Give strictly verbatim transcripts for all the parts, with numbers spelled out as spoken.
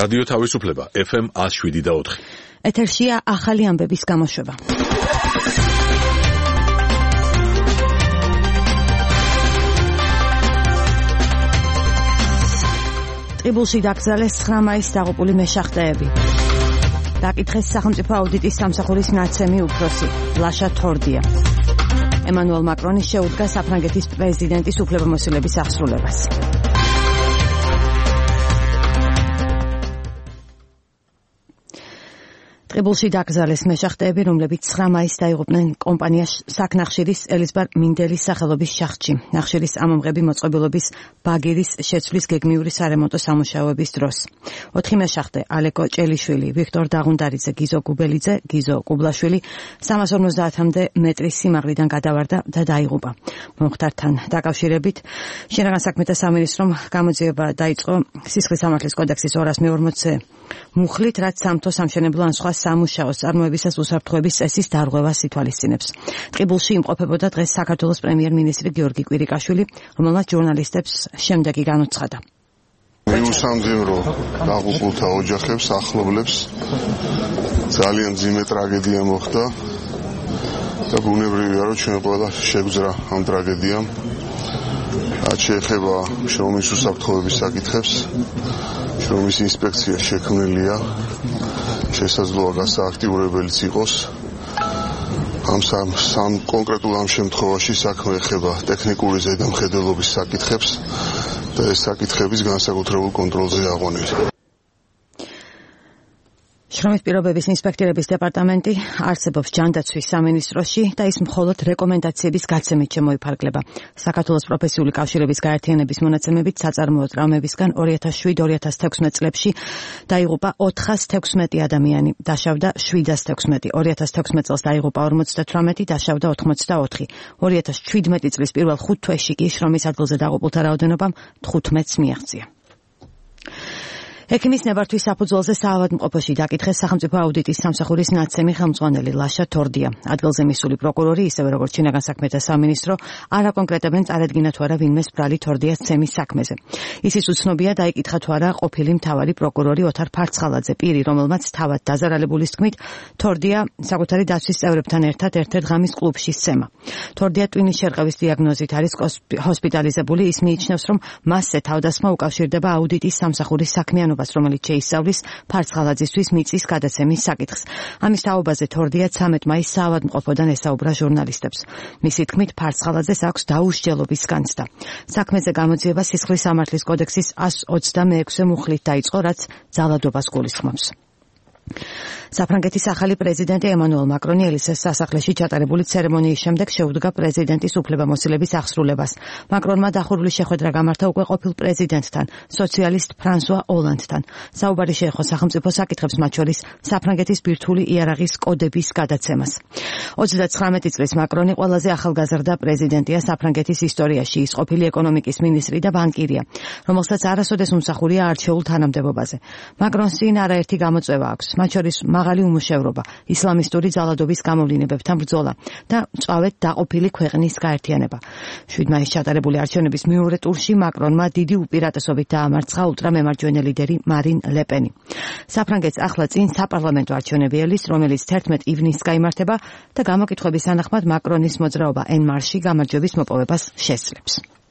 რადიო თავისუფლება ეფ ემ one oh seven და four. ეთერშია ახალი ამბების გამოშვება. ტყიბულში დაკრძალეს ცხრა მაისს დაღუპული მეშახტეები. დაკითხეს სახელმწიფო აუდიტის სამსახურის ნაცემი უფროსი ლაშა თორდია. ემანუელ მაკრონი შეუდგა საფრანგეთის პრეზიდენტის უფლებამოსილების აღსრულებას. ტყიბულში დაკრძალეს მეშახტეები, რომლებიც ცხრა მაისს დაიღუპნენ კომპანია საქნახშირის ელიზბარ მინდელის სახელობის შახტში. ნახშირის ამომღები მოწყობილობის ბაგირის შეცვლის გეგმიური სარემონტო სამუშაოების დროს. ოთხი მეშახტე ალეკო ჭელიშვილი, ვიქტორ დაღუნდარიძე, გიზო გუბელიძე, გიზო კუბლაშვილი სამას ორმოცდაათამდე მეტრის სიმაღლიდან გადავარდა და დაიღუპა. მომხდართან დაკავშირებით შინაგან საქმეთა სამინისტრომ გამოძიება დაიწყო სისხლის სამართლის კოდექსის ორას მეორმოცე მუხლით, რაც სამთო სამშენებლო ან სხვა სამუშაოს წარმოებისას უსაფრთხოების წესის დარღვევას ითვალისწინებს. ტყიბულში იმყოფებოდა დღეს საქართველოს პრემიერ-მინისტრი გიორგი კვირიკაშვილი, რომელმაც ჟურნალისტებს შემდეგი განუცხადა. მიუსამძიმრო დაღუპულთა ოჯახებს, ახლობლებს ძალიან მძიმე ტრაგედია მოხდა და ბუნებრივია, რომ ჩვენ ყველა შეგვძრა ამ ტრაგედიამ. რაც შეეხება შრომის უსაფრთხოების საკითხებს, შრომის ინსპექცია შექმნილია, შესაძლოა გასააქტიურებელიც იყოს. ამ სამ, სამ კონკრეტულ ამ შემთხვევაში საქმე ეხება ტექნიკური ზედამხედველობის საკითხებს და ეს საკითხების განსაკუთრებულ კონტროლზე აღვანილი. შრომის პირობების ინსპექტორების დეპარტამენტი არსებობს ჯანდაცვის სამინისტროში და ის მხოლოდ რეკომენდაციების გაცემით შემოიფარგლება. საქართველოს პროფესიული კავშირების გაერთიანების მონაცემებით საწარმოო ტრავმებისგან ორი ათას შვიდ ორი ათას თექვსმეტ წლებში დაიღუპა ოთხას თექვსმეტი ადამიანი, დაშავდა შვიდას თექვსმეტი, ორი ათას თექვსმეტ წელს დაიღუპა ორმოცდათვრამეტი, დაშავდა ოთხმოცდაოთხი. ორი ათას შვიდმეტი წლის პირველ ხუთ თვეში კი შრომის ადგილზე დაღუპულთა რაოდენობამ თხუთმეტს მიაღწია. ექიმის ნებართვის საფუძველზე საავადმყოფოში დაკითხეს სახელმწიფო აუდიტის სამსახურის ნაცემი ხელმძღვანელი ლაშა თორდია. ადგილზე მისული პროკურორი, ისევე როგორც შინაგან საქმეთა სამინისტრო, არ აკონკრეტებენ წარედგინა თუ არა ვინმეს ბრალი თორდიას ცემის საქმეზე. ისიც უცნობია დაიკითხა თუ არა ყოფილი მთავარი პროკურორი ოთარ ფარცხალაძე, პირი, რომელმაც თავად დაზარალებულის თქმით, თორდია საკუთარი დაცვის წევრებთან ერთად ერთ-ერთ ღამის კლუბში სცემა. თორდია ტვინის შერყევის დიაგნოზით არის ჰოსპიტალიზებული, ის მიიჩნევს, რომ მასზე თავდასხმა უკავშირდება აუდიტის სამსახურის საქმიანობას, რომელიც შეისწავლის ფარცხალაძისთვის მიწის გადაცემის საკითხს. ამის თაობაზე თორდია ცამეტ მაისს საავადმყოფოდან ესაუბრა ჟურნალისტებს. მისი თქმით, ფარცხალაძეს აქვს დაუსჯელობის განცდა. საქმეზე გამოძიება სისხლის სამართლის კოდექსის one twenty-six მუხლით დაიწყო, რაც ძალადობას გულისხმობს. საფრანგეთის ახალი პრეზიდენტი ემანუელ მაკრონი ელისეს სასახლეში ჩატარებული ცერემონიის შემდეგ შეუდგა პრეზიდენტის უფლებამოსილების აღსრულებას. მაკრონმა დახურული შეხვედრა გამართა უკვე ყოფილ პრეზიდენტთან, სოციალისტ ფრანსუა ოლანდთან. საუბარი შეეხო სახელმწიფო საკითხებს, მათ შორის საფრანგეთის ბირთვული იარაღის კოდების გადაცემას. ოცდათხრამეტი წლის მაკრონი ყველაზე ახალგაზრდა პრეზიდენტია საფრანგეთის ისტორიაში. ის ყოფილი ეკონომიკის მინისტრი და ბანკირია, რომელსაც არასოდეს უმსახურია არჩეულ თანამდებობაზე. მაკრონს წინ არაერთი გამოწვევა აქვს, მათ შორის მაღალი უმუშევრობა, ისლამისტური ძალადობის გამოვლინებებთან ბრძოლა და მწვავედ დაყოფილი ქვეყნის გაერთიანება. შვიდ მაისს ჩატარებული არჩევნების მეორე ტურში მაკრონმა დიდი უპირატესობით დაამარცხა ულტრამემარჯვენე ლიდერი მარინ ლეპენი. საფრანგეთს ახლა წინ საპარლამენტო არჩევნები ელის, რომელიც თერთმეტ ივნისს გაიმართება და გამოკითხვების თანახმად მაკრონის მოძრაობა ენ მარში გამარჯვების მოპოვებას შესძლებს.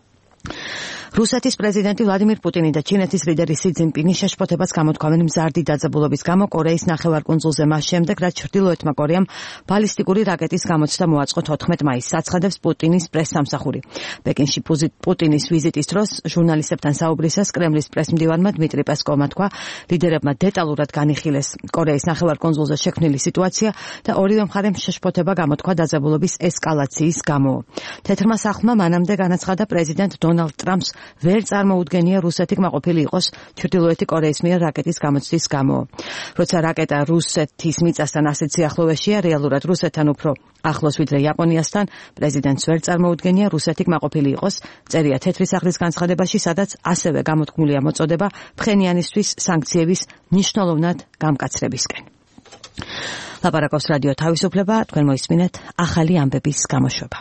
რუსეთის პრეზიდენტი ვლადიმირ პუტინი და ჩინეთის ლიდერი სი ძინპინი შეშფოთებას გამოთქვამენ მზარდი დაძაბულობის გამო კორეის ნახევარკუნძულზე მას შემდეგ, რაც ჩრდილოეთმა კორეამ ბალისტიკური რაკეტის გამოცდა მოაწყო თოთხმეტ მაისს, აცხადებს პუტინის პრესსამსახური. პეკინში პუტინის ვიზიტის დროს ჟურნალისტებთან საუბრისას კრემლის პრესმდივანმა დმიტრი პესკოვმა თქვა, ლიდერებმა დეტალურად განიხილეს კორეის ნახევარკუნძულზე შექმნილი სიტუაცია და ორივე მხარემ შეშფოთება გამოთქვა დაძაბულობის ესკალაციის გამო. თეთრმა სახლმა მანამდე განაცხადა პრეზიდენტ დონალდ ტრამპს ვერ წარმოუდგენია რუსეთი კმაყოფილი იყოს ჩრდილოეთი კორეის მიერ რაკეტის გამოცდის გამო. როცა რაკეტა რუსეთის მიწასთან ასეთ სიახლოვეშია, რეალურად რუსეთთან უფრო ახლოს ვიდრე იაპონიასთან, პრეზიდენტს ვერ წარმოუდგენია რუსეთი კმაყოფილი იყოს, წერია თეთრი სახლის განცხადებაში, სადაც ასევე გამოთქმულია მოწოდება ფხენიანისთვის სანქციების მნიშვნელოვნად გამკაცრებისკენ. ლაპარაკობს რადიო თავისუფლება, თქვენ მოისმინეთ ახალი ამბების გამოშვება.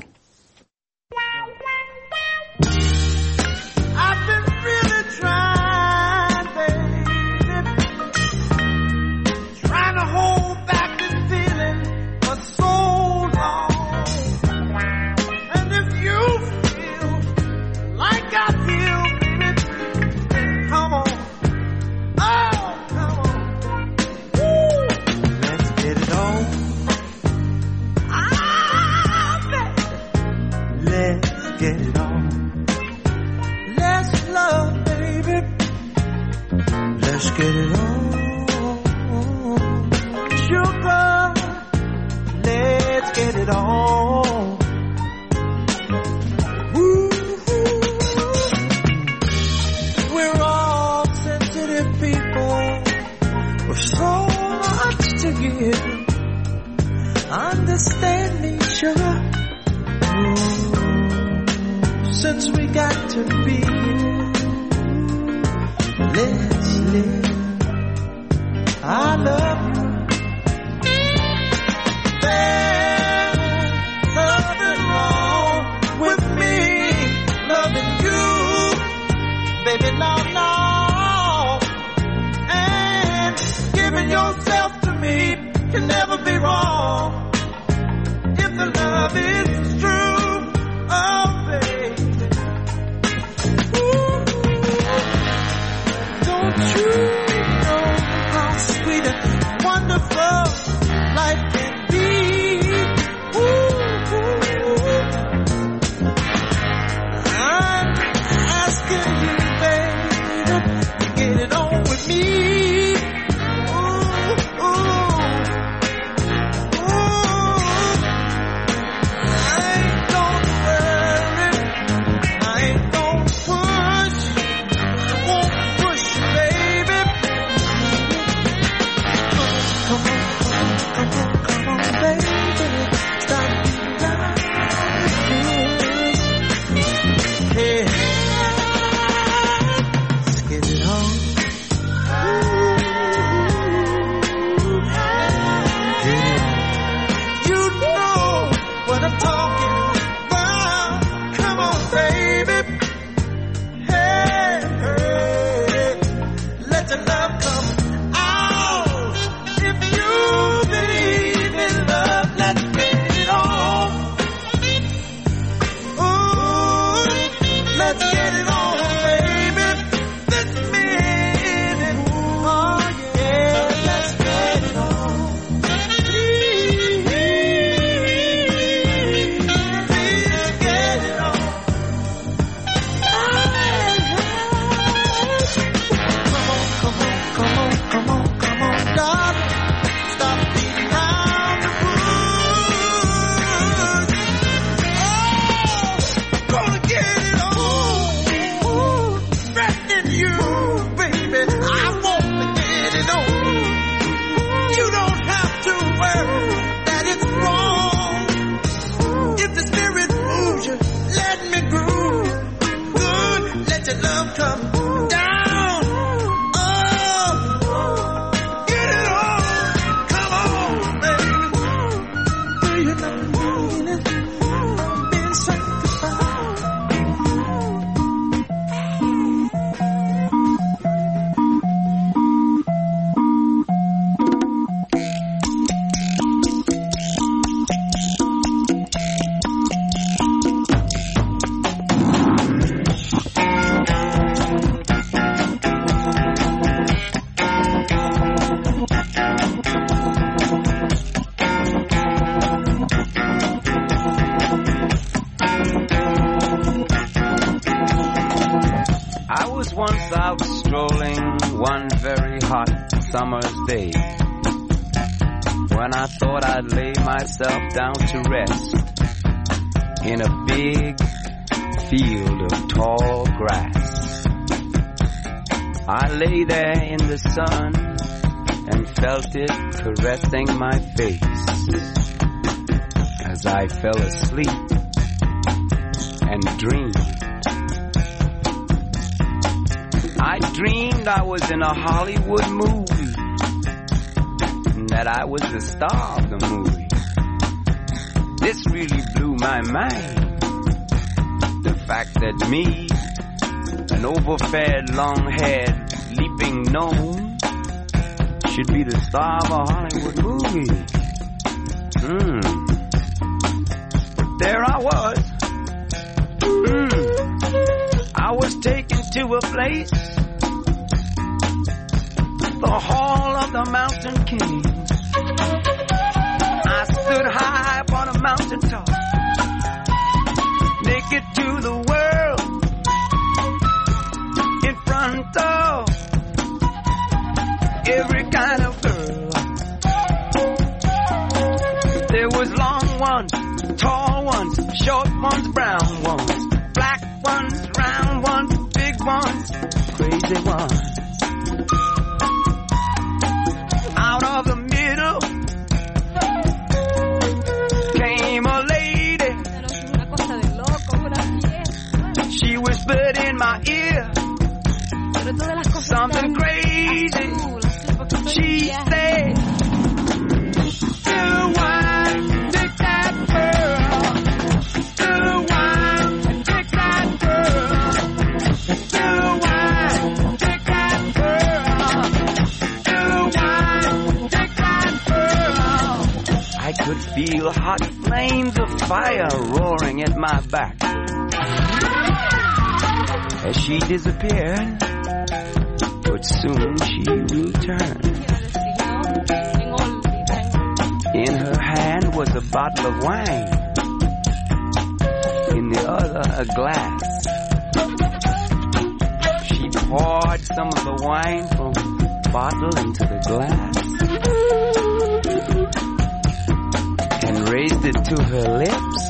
get it on. Let's love, baby. Let's get it on. Sugar, let's get it on. Ooh, we're all sensitive people with so much to give. Understand me, sugar. Ooh, since we got to be here, let's live. I love you. There's nothing wrong with me loving you, baby, no, no. And giving yourself to me can never be wrong. If the love is true, oh baby, ooh, don't you know how sweet and wonderful life can be? Ooh, ooh. I'm asking you, baby, to get it on with me. Down to rest in a big field of tall grass. I lay there in the sun and felt it caressing my face as I fell asleep and dreamed. I dreamed I was in a Hollywood movie and that I was the star of the movie. This really blew my mind. The fact that me, an overfed, long-haired, leaping gnome, should be the star of a Hollywood movie. Hmm. But there I was. Hmm. I was taken to a place, the Hall of the Mountain King. I stood high upon a mountain top, naked to ones, brown ones, black ones, round ones, big ones, crazy ones. Out of the middle came a lady. She whispered in my ear something crazy. She said, "Do wine, take that girl. Do wine, take that girl. Do wine, take that girl. Do wine, take that girl." I could feel hot flames of fire roaring at my back as she disappeared, but soon she returned. In her hand was a bottle of wine, in the other a glass. She poured some of the wine from the bottle into the glass and raised it to her lips.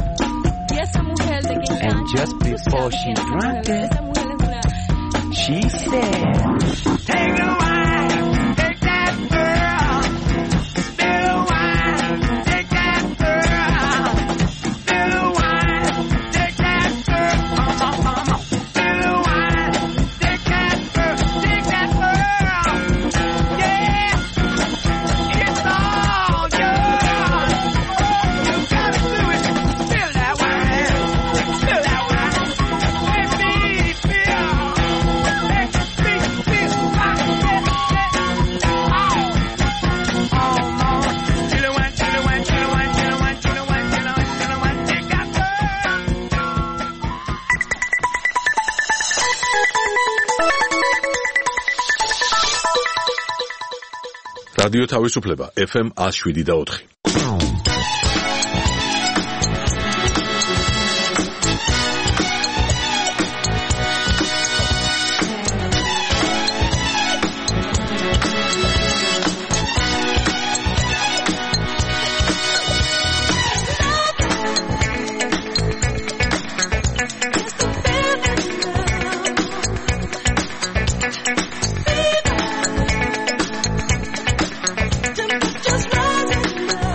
And just before she drank it, she said, "Take the wine, take that girl. Spill the wine, take that girl. Spill the wine, take that girl. Come on, come on. Spill the wine, take that girl, take that girl. Yeah, it's all yours. You gotta do it. Spill that wine, spill that wine. Let me feel. რადიო თავისუფლება ეფ ემ one oh seven და four. Just rising up.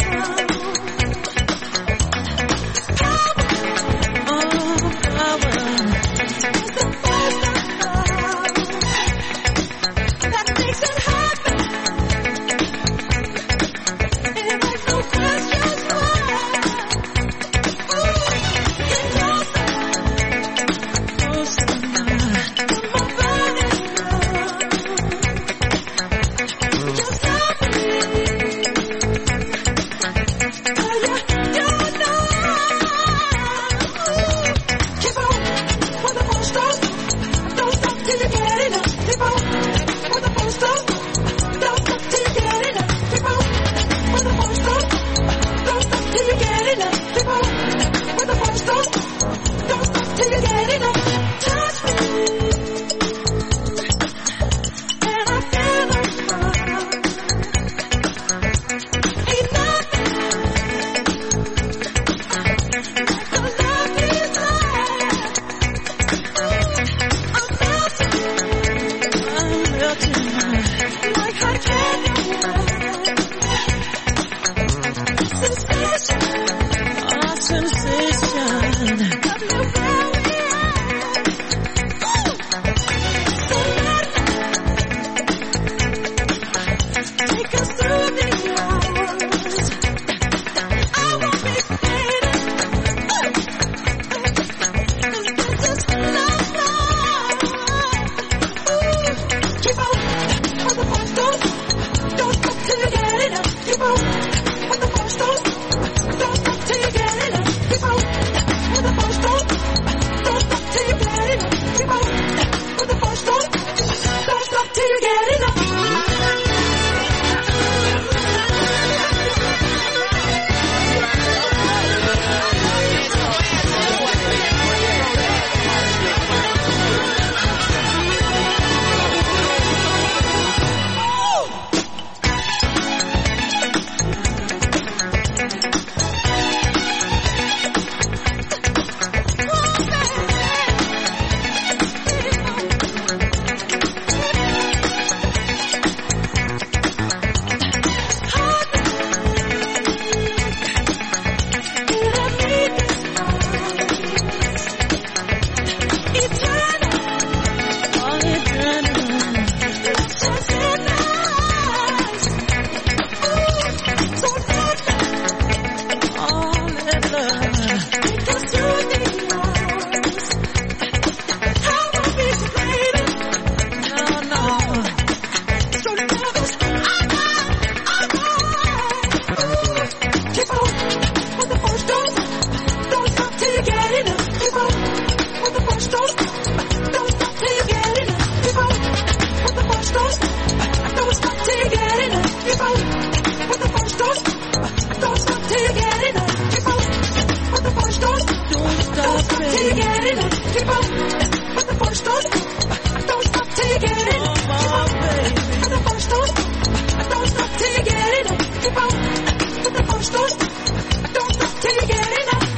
keep on. When the party starts, don't stop till you get it. Keep on. When the party starts, don't stop till you get it. Keep on. When the party starts, don't stop till you get it.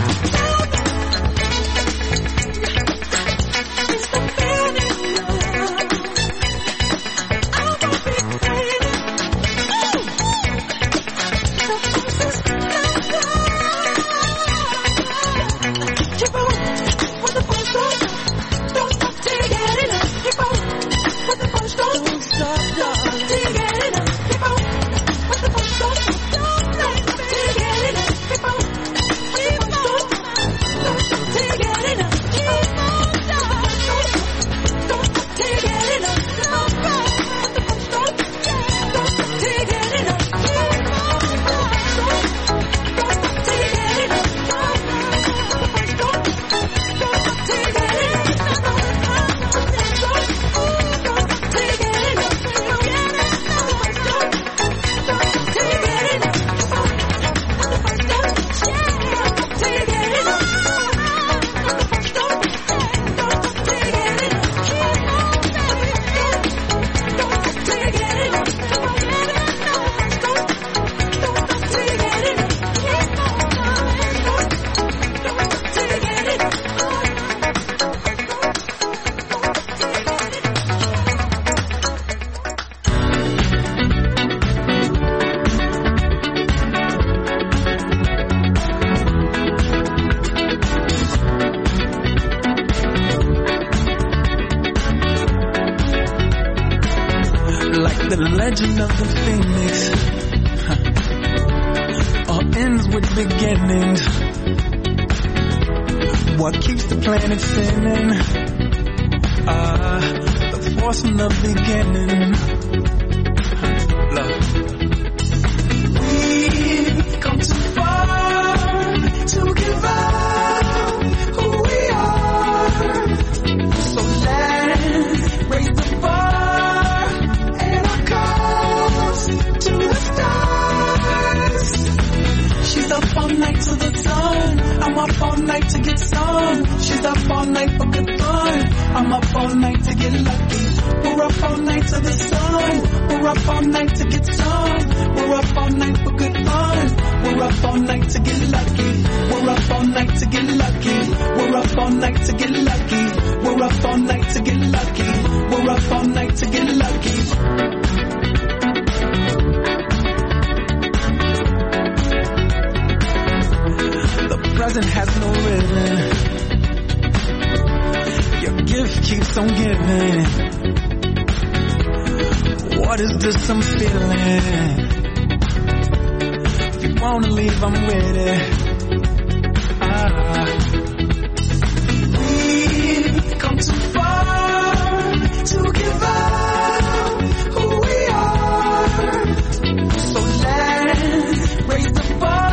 Legend of the Phoenix, huh. All ends with beginnings. What keeps the planet spinning? Ah, uh, the force from the beginning. Love. We've come too far to give up who we are. So let's raise the bar. Up all night to the sun. I'm up all night to get some. She's up all night for good fun. I'm up all night to get lucky. We're up all night to the sun. We're up all night to get some. We're up all night for good fun. We're up all night to get lucky. We're up all night to get lucky. We're up all night to get lucky. We're up all night to get lucky. We're up all night to get lucky. Present has no rhythm. Your gift keeps on giving. What is this I'm feeling? If you wanna leave, I'm with it. Ah. We've come too far to give up who we are. So let's raise the bar.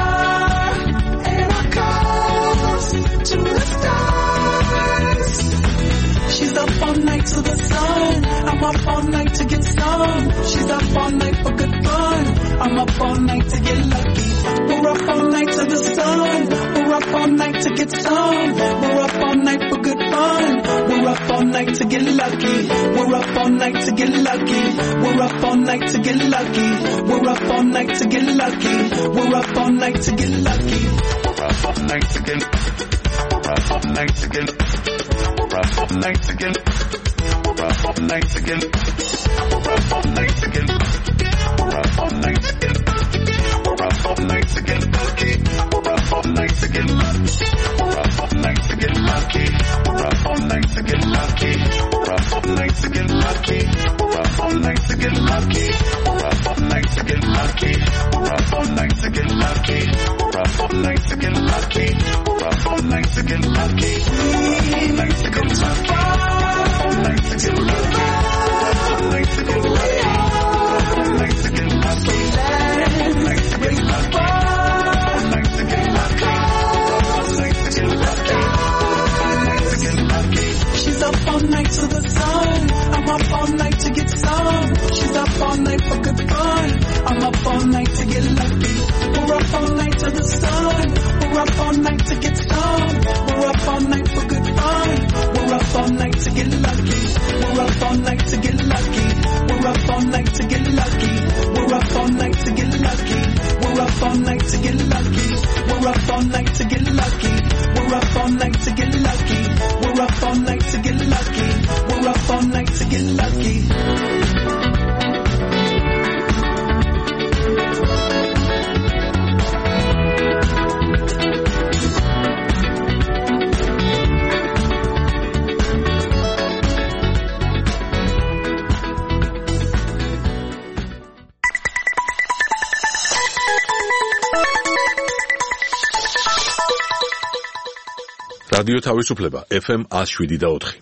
To the stars. She's up all night to the sun. I'm up all night to get some. She's up all night for good fun. I'm up all night to get lucky. We're up all night to the sun. We're up all night to get some. We're up all night for good fun. We're up all night to get lucky. We're up all night to get lucky. We're up all night to get lucky. We're up all night to get lucky. We're up all night to get lucky. We're up all night to get lucky. We're up all night to get. We're up all night to get. We're up all night to get. We're up all night to get. We're up all night to get. We're up all night to get lucky. We're up all night to get lucky. We're up all night to get lucky. We're up all night to get lucky. We're up all night to get lucky. We're up all night to get lucky. We're up all night to get lucky. We're up all night to get lucky. We're up all night to get lucky. We're up all night to get lucky. All night to get lucky. All night to get lucky. All night to get lucky. All night to get lucky. All night to get lucky. All night to get lucky. All night to get lucky. All night to get lucky. She's up all night to the sun. I'm up all night to get some. She's up all night for good fun. I'm up all night to get lucky. We're up all night to the sun. We're up all night to get some. We're up all night for good fun. We're get lucky. We're up all night to get lucky. We're up all night to get lucky. We're up all night to get lucky. We're up all night to get lucky. We're up all night to get lucky. We're up all night to get lucky. We're up all night to get lucky. We're up all night to get lucky. რადიო თავისუფლება ეფ ემ one oh seven და four.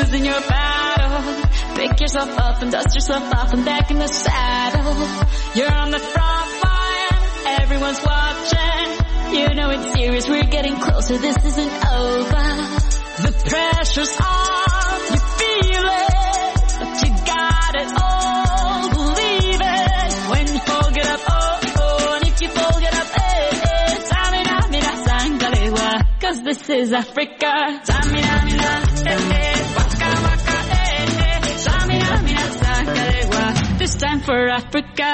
losing your battle. Pick yourself up and dust yourself off and back in the saddle. You're on the front line, everyone's watching. You know it's serious, we're getting closer, this isn't over. The pressure's on, you feel it, but you got it all, believe it. When you fall, get up, oh, oh, and if you fall, get up, eh, eh. Tamina, mina, sangalewa, cause this is Africa. Tamina, mina, eh, eh, waka, waka, eh, eh. Tamina, mina, sangalewa, this time for Africa.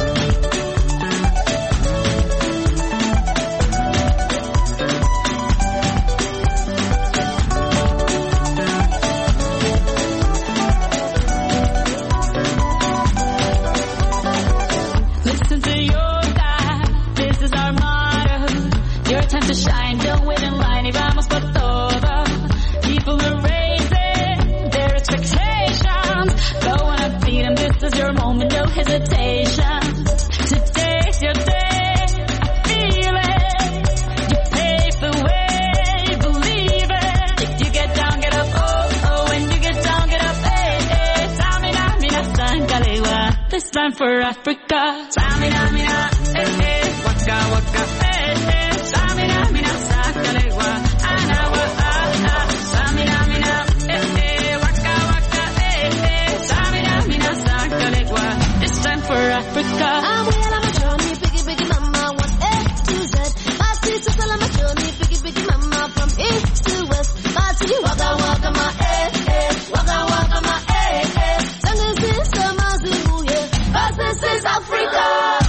Time to shine, don't wait in line, y vamos por todo. People are raising their expectations. Go on and feed them, this is your moment, no hesitation. Today's your day, I feel it. You pave the way, believe it. If you get down, get up, oh, oh. When you get down, get up, eh, eh. Tamina, mina, sangalewa, this time for Africa. Tamina, mina, eh, eh. Waka, waka, eh, eh. Samina, mina, sakalewa, anawa, ah, ah. Samina, mina, eh, eh, waka, waka, eh, eh. Samina, mina, sakalewa, this time for Africa. I'm well on my journey, biggie, biggie, mama, one A to Z. My sister's all on my journey, biggie, biggie, mama, from east to west. My city, waka, waka, my eh, eh, waka, waka, my eh, eh. Sangin' sister, my zimu, yeah, cause this is Africa.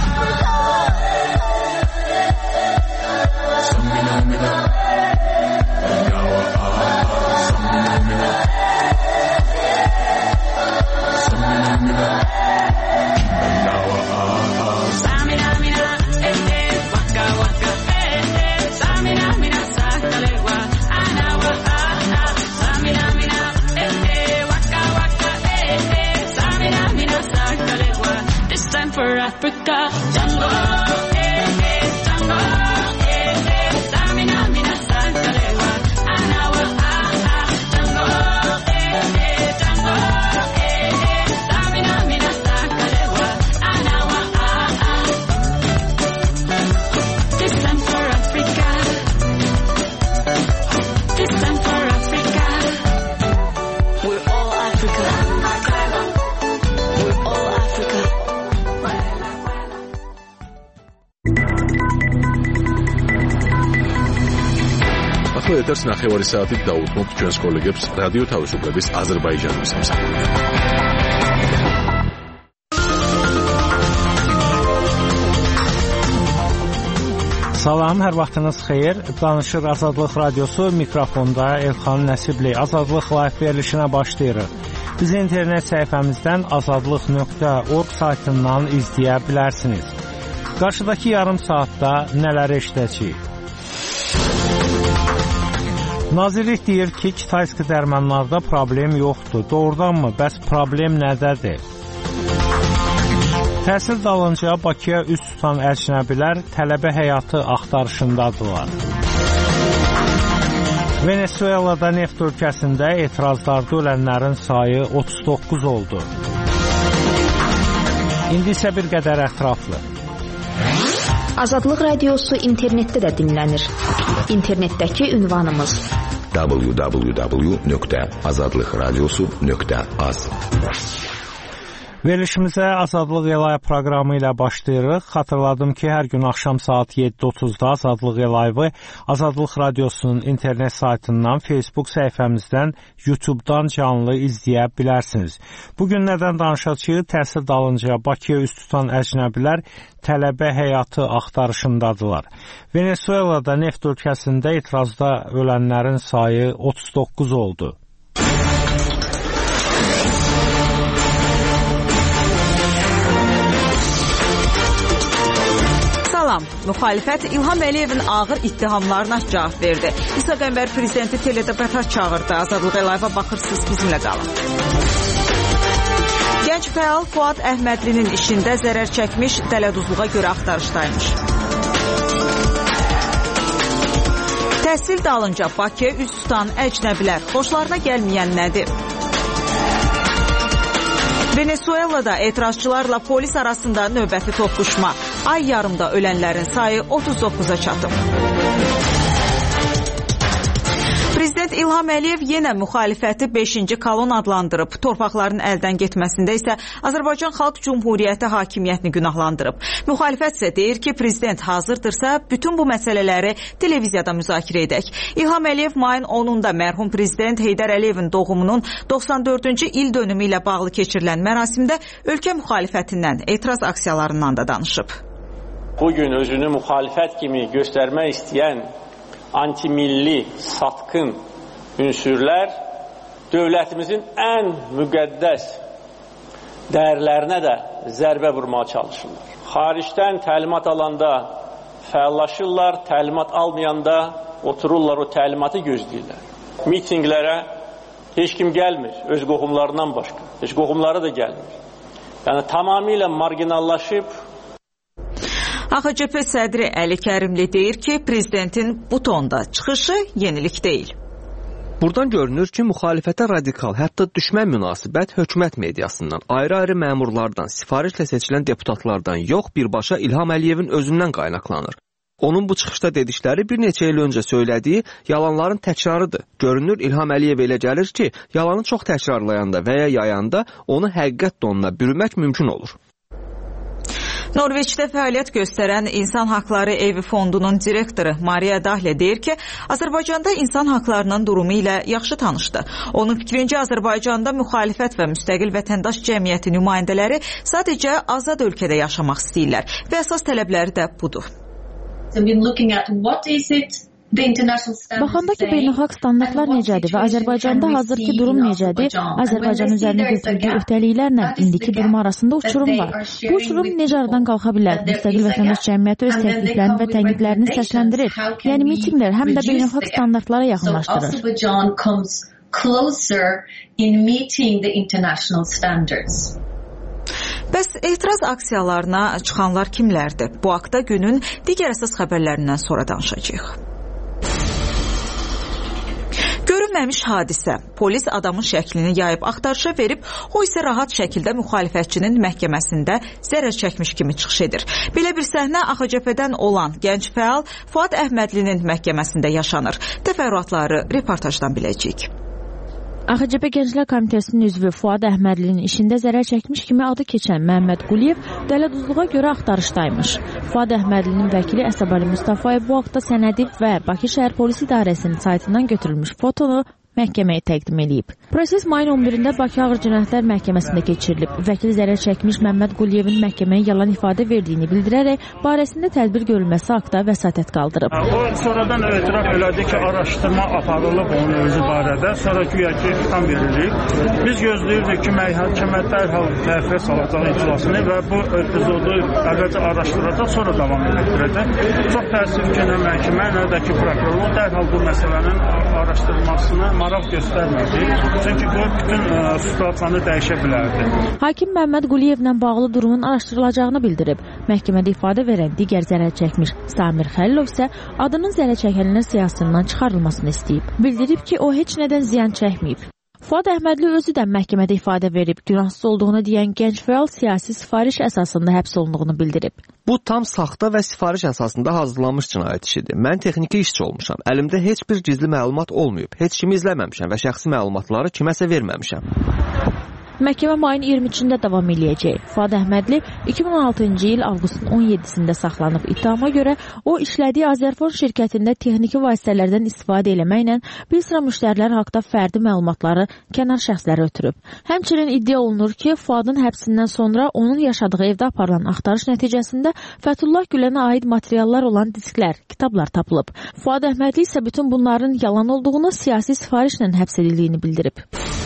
For Africa, Jungle, eh, eh, Jungle, eh, eh, Samina, mina, sangalewa, anawa, ah, ah, Jungle, eh, eh, Jungle, eh, eh, Samina, mina, sangalewa, anawa, ah, ah. This time for Africa, this time for Africa, we're all Africa, we're all Africa. ახლა ეთერს ნახევარი საათით დაუთმობთ ჩვენს კოლეგებს რადიო თავისუფლების აზერბაიჯანის სამსახურიდან. Salam, hər vaxtınız xeyir. Danışır Azadlıq Radiosu, mikrofonda Elxan Nəsibli. Azadlıq Live verilişinə başlayırıq. Bizi internet səhifəmizdən azadlıq nöqtə org saytından izləyə bilərsiniz. Qarşıdakı yarım saatda nələri eşidəcəyik? Nazirlik deyir ki, Kitayski dərmanlarda problem yoxdur. Doğrudanmı? Bəs problem nədədir? Təhsil dalınca Bakıya üz tutan əcnəbilər tələbə həyatı axtarışındadılar. Venezuelada neft ölkəsində etirazlarda ölənlərin sayı otuz doqquz oldu. İndi isə bir qədər ətraflı. Azadlıq Radiosu internetdə də dinlənir. İnternetdəki ünvanımız w w w nöqtə azadlıq radiosu nöqtə az. Verilişimizə Azadlıq Live proqramı ilə başlayırıq. Xatırladım ki, hər gün axşam saat yeddi otuzda Azadlıq Live-ı Azadlıq Radiosunun internet saytından, Facebook səhifəmizdən, YouTube-dan canlı izləyə bilərsiniz. Bugün nədən danışacağıq? Təhsil dalınca Bakıya üz tutan əcnəbilər tələbə həyatı axtarışındadılar. Venezuelada neft ölkəsində etirazda ölənlərin sayı otuz doqquz oldu. Salam. Müxalifət İlham Əliyevin ağır ittihamlarına cavab verdi. İsa Qəmbər prezidenti teledebata çağırdı. Azadlıq Live-a baxırsınız, bizimlə qalın. Gənc fəal Fuad Əhmədlinin işində zərər çəkmiş, dələduzluğa görə axtarışdaymış. Təhsil dalınca Bakıya üz tutan əcnəbilər xoşlarına gəlməyən nədir? Venezuelada etirazçılarla polis arasında növbəti toqquşma. Ay yarımda ölənlərin sayı otuz doqquza çatıb. Prezident İlham Əliyev yenə müxalifəti beşinci kolon adlandırıb. Torpaqların əldən getməsində isə Azərbaycan Xalq Cumhuriyyəti hakimiyyətini günahlandırıb. Müxalifət isə deyir ki, prezident hazırdırsa bütün bu məsələləri televiziyada müzakirə edək. İlham Əliyev mayın onunda mərhum prezident Heydər Əliyevin doğumunun doxsan dördüncü il dönümü ilə bağlı keçirilən mərasimdə ölkə müxalifətindən, etiraz aksiyalarından da danışıb. Bugün özünü müxalifət kimi göstərmək istəyən antimilli, satqın ünsürlər dövlətimizin ən müqəddəs dəyərlərinə də zərbə vurmağa çalışırlar. Xaricdən təlimat alanda fəallaşırlar, təlimat almayanda otururlar, o təlimatı gözləyirlər. Mitinglərə heç kim gəlmir, öz qohumlarından başqa. Heç qohumları da gəlmir. Yəni tamamilə marginallaşıb. A X C P sədri Əli Kərimli deyir ki, prezidentin bu tonda çıxışı yenilik deyil. Buradan görünür ki, müxalifətə radikal, hətta düşmən münasibət hökumət mediasından, ayrı-ayrı məmurlardan, sifarişlə seçilən deputatlardan yox, birbaşa İlham Əliyevin özündən qaynaqlanır. Onun bu çıxışda dedikləri bir neçə il öncə söylədiyi yalanların təkrarıdır. Görünür, İlham Əliyev elə gəlir ki, yalanı çox təkrarlayanda və ya yayanda onu həqiqət tonuna bürümək mümkün olur. Norveçdə fəaliyyət göstərən İnsan Haqları Evi Fondunun direktoru Maria Dahle deyir ki, Azərbaycanda insan haqlarının durumu ilə yaxşı tanışdı. Onun fikrincə Azərbaycanda müxalifət və müstəqil vətəndaş cəmiyyəti nümayəndələri sadəcə azad ölkədə yaşamaq istəyirlər və əsas tələbləri də budur. Baxanda ki, beynəlxalq standartlar necədir və Azərbaycanda hazırki durum necədir, Azərbaycan üzərinə götürdüyü öhdəliklərlə indiki durum arasında uçurum var. Bu uçurum necə aradan qalxa bilər? Müstəqil vətəndaş cəmiyyəti öz təkliflərini və tənqidlərini səsləndirir. Yəni mitinglər həm də beynəlxalq standartlara yaxınlaşdırır. Bəs etiraz aksiyalarına çıxanlar kimlərdir? Bu haqda günün digər əsas xəbərlərindən sonra danışacağıq. Görünməmiş hadisə. Polis adamın şəklini yayıb axtarışa verib, o isə rahat şəkildə müxalifətçinin məhkəməsində zərər çəkmiş kimi çıxış edir. Belə bir səhnə A X C P-dən olan gənc fəal Fuad Əhmədlinin məhkəməsində yaşanır. Təfərrüatları reportajdan biləcəyik. A X C P Gənclər Komitəsinin üzvü Fuad Əhmədlinin işində zərər çəkmiş kimi adı keçən Məhəmməd Quliyev dələduzluğa görə axtarışdaymış. Fuad Əhmədlinin vəkili Əsəbəli Mustafayev bu haqda sənədi və Bakı şəhər polis idarəsinin saytından götürülmüş fotonu məhkəməyə təqdim edib. Proses mayın on birində Bakı Ağır Cinayətlər Məhkəməsində keçirilib. Vəkil zərər çəkmiş Məmməd Quliyevin məhkəməyə yalan ifadə verdiyini bildirərək barəsində tədbir görülməsi haqda vəsatət qaldırıb. O sonradan etiraf elədi ki, araşdırma aparılıb onun özü barədə, sonra güya ki ittiham verilib. Biz gözləyirdik ki, məhkəmə dərhal təxirə salacaq iclasını və bu epizodu əvvəlcə araşdıracaq, sonra davam etdirəcək. Çox təəssüf ki, nə məhkəmə, nə də ki prokurorluq dərhal bu məsələnin araşdırmasını maraq göstərmədi. Çünki bu bütün situasiyanı dəyişə bilərdi. Hakim Məmməd Quliyevlə bağlı durumun araşdırılacağını bildirib. Məhkəmədə ifadə verən digər zərər çəkmiş Samir Xəlilov isə adının zərər çəkənlər siyahısından çıxarılmasını istəyib. Bildirib ki, o heç nədən ziyan çəkməyib. Fuad Əhmədli özü də məhkəmədə ifadə verib, günahsız olduğunu deyən gənc fəal siyasi sifariş əsasında həbs olunduğunu bildirib. Bu tam saxta və sifariş əsasında hazırlanmış cinayət işidir. Mən texniki işçi olmuşam. Əlimdə heç bir gizli məlumat olmayıb. Heç kimi izləməmişəm və şəxsi məlumatları kiməsə verməmişəm. Məhkəmə mayın iyirmi üçündə davam eləyəcək. Fuad Əhmədli iki min on altıncı il avqustun on yeddisində saxlanıb. İttihama görə o işlədiyi Azərfon şirkətində texniki vasitələrdən istifadə eləməklə bir sıra müştərilər haqda fərdi məlumatları kənar şəxslərə ötürüb. Həmçinin iddia olunur ki, Fuadın həbsindən sonra onun yaşadığı evdə aparılan axtarış nəticəsində Fəthullah Gülənə aid materiallar olan disklər, kitablar tapılıb. Fuad Əhmədli isə bütün bunların yalan olduğunu, siyasi sifarişlə həbs edildiyini bildirib.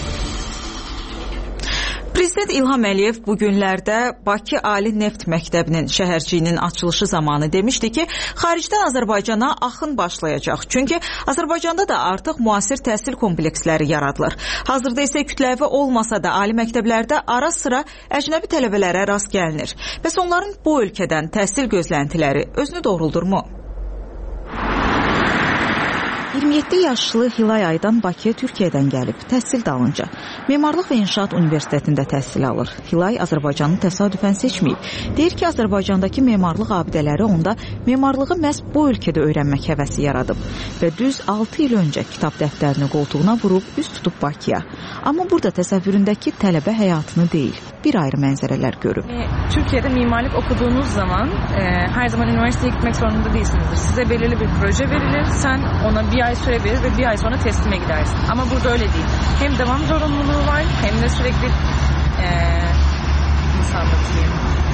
Prezident İlham Əliyev bu günlərdə Bakı Ali Neft Məktəbinin şəhərciyinin açılışı zamanı demişdi ki, xaricdən Azərbaycana axın başlayacaq. Çünki Azərbaycanda da artıq müasir təhsil kompleksləri yaradılır. Hazırda isə kütləvi olmasa da ali məktəblərdə ara sıra əcnəbi tələbələrə rast gəlinir. Bəs onların bu ölkədən təhsil gözləntiləri özünü doğruldurmu? iyirmi yeddi yaşlı Hilay Aydan Bakıya Türkiyədən gəlib, təhsil dalınca. Memarlıq və İnşaat Universitetində təhsil alır. Hilay Azərbaycanı təsadüfən seçməyib. Deyir ki, Azərbaycandakı memarlıq abidələri onda memarlığı məhz bu ölkədə öyrənmək həvəsi yaradıb və düz altı il öncə kitab dəftərini qoltuğuna vurub üz tutub Bakıya. Amma burada təsəvvüründəki tələbə həyatını deyil, bir ayrı mənzərələr görüb. Türkiye'de mimarlık okuduğunuz zaman e, her zaman üniversiteye gitmek zorunda değilsinizdir. Size belirli bir proje verilir, sen ona bir ay süre verir ve bir ay sonra teslime gidersin. Ama burada öyle değil. Hem devam zorunluluğu var hem de sürekli e, nasıl anlatayım?